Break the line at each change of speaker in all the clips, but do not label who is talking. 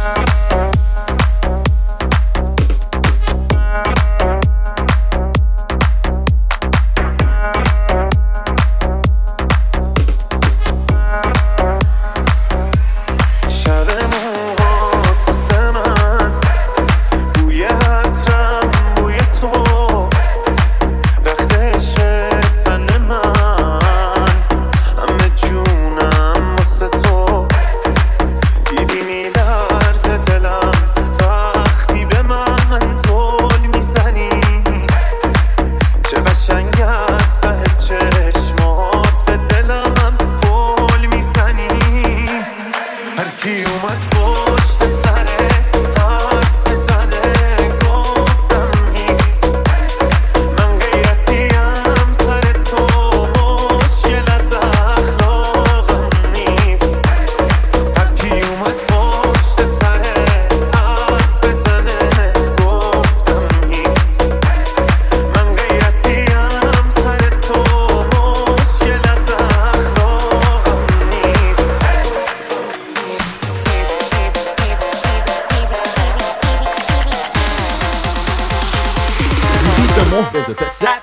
محرز پسر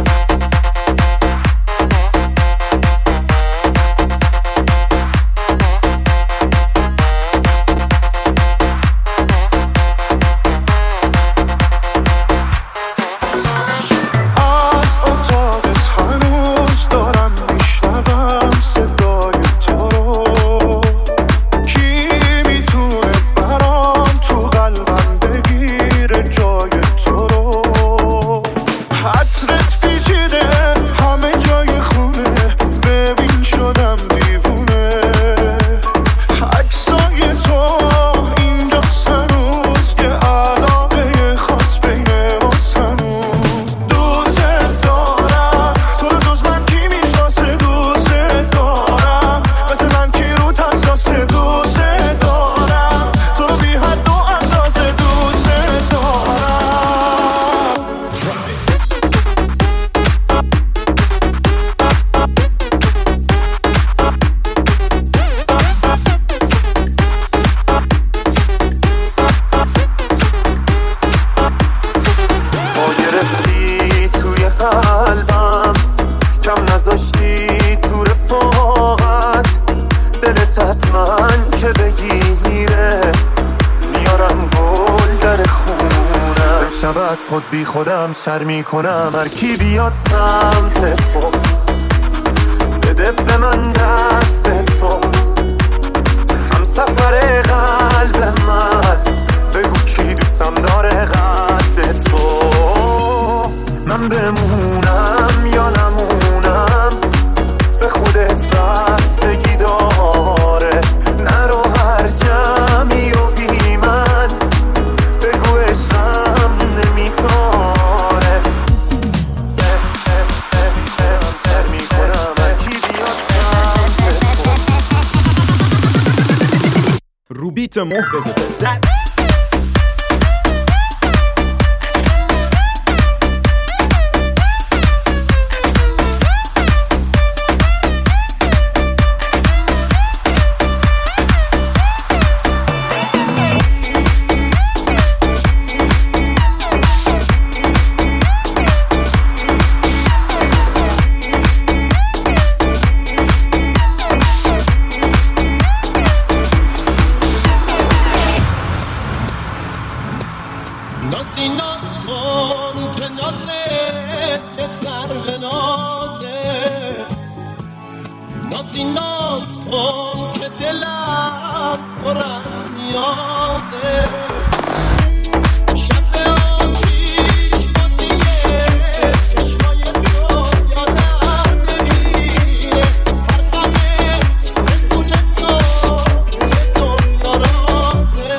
از خود بی خودم شرمی کنم هر کی بیاد سمت تو بده به من دست تو هم سفر قلب من بگو کی دوستم داره قد تو من بمونم یا نمونم به خودت بستگی داره نرو هر جمعی و بی من بگو عشقم نمیذاره سر میکنم هرکی بیاد سمت تو
رو بیت محرز پسر
نازی ناز کن که نازه سر به نازه نازی ناز کن که دلم پر از نیازه شب آتیش بازیه چشمای تو یادم نمیره هر غمه بدون تو دنیا رازه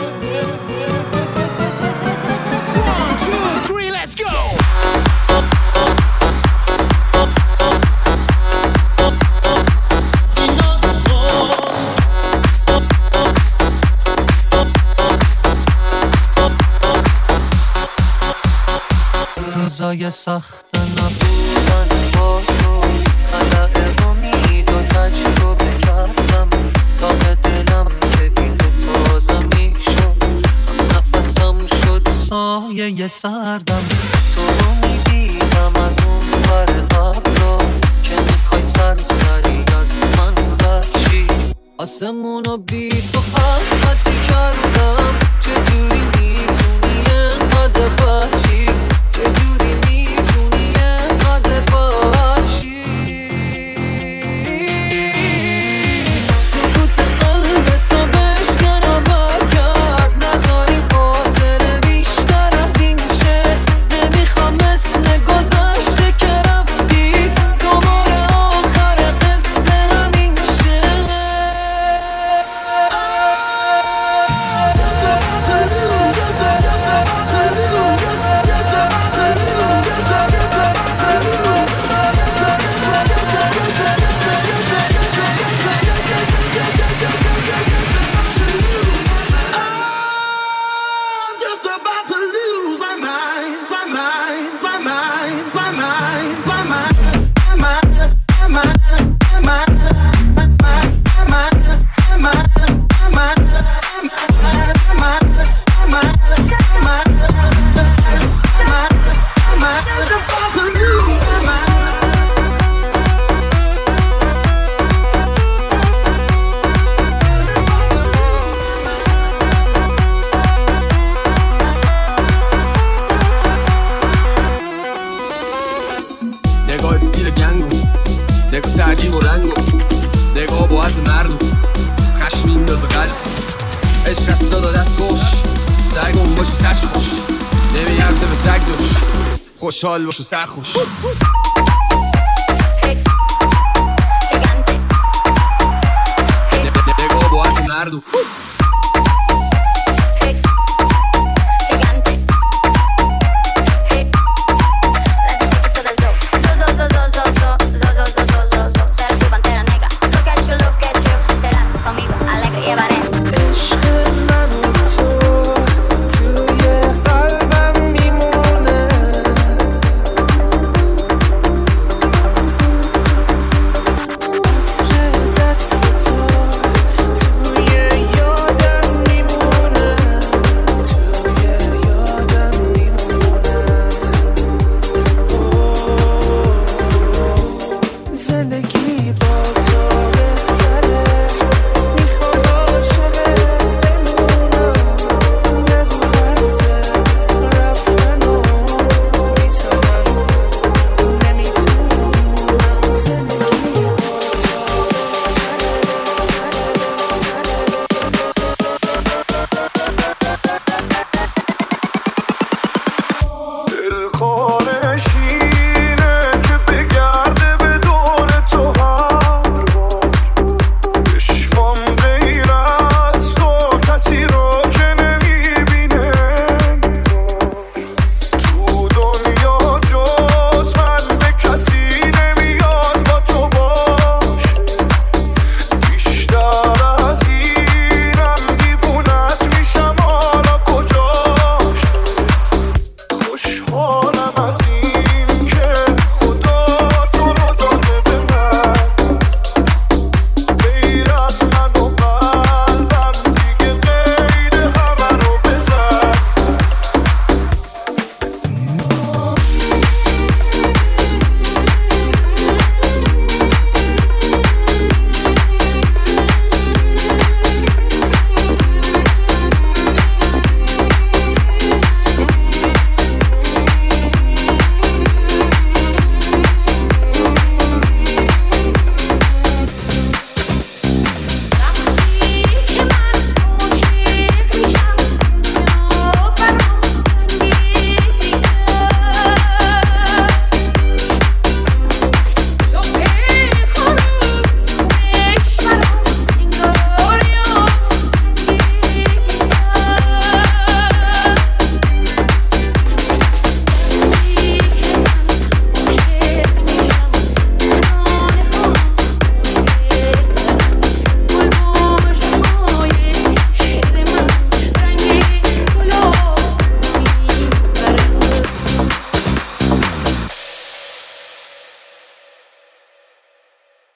روزای سخت نبودن با تو خلق امید و تجربه کردم داغ دلم که بی تو تازه سایه سردم. تو رو میبینم از اون ور ابرا که میخوای سری از من بچی. آسمونو بی تو خلقتی کردم. چجوری میتونی انقدر بچی؟ چجوری میتونی انقدر بچی؟ سکوت قلبتو بشکنم برگرد. نذاری فاصله بیشتر از این شه. نمیخوام مثل گذشته که رفتی دوباره آخر قصه همین شه.
I'm just about to lose my mind, my mind, my mind, my mind, my mind, my mind, my mind,
نگاه استیل گنگو، نگاه ترکیب و رنگو، نگاه با عط مردو، خشم میندازه قلب، عشق از داد و دست خوش، سرگون باشی تش خوش، نمیارزه به سگ دوش، خوشحال باش و سرخوش. نگاه با عط مردو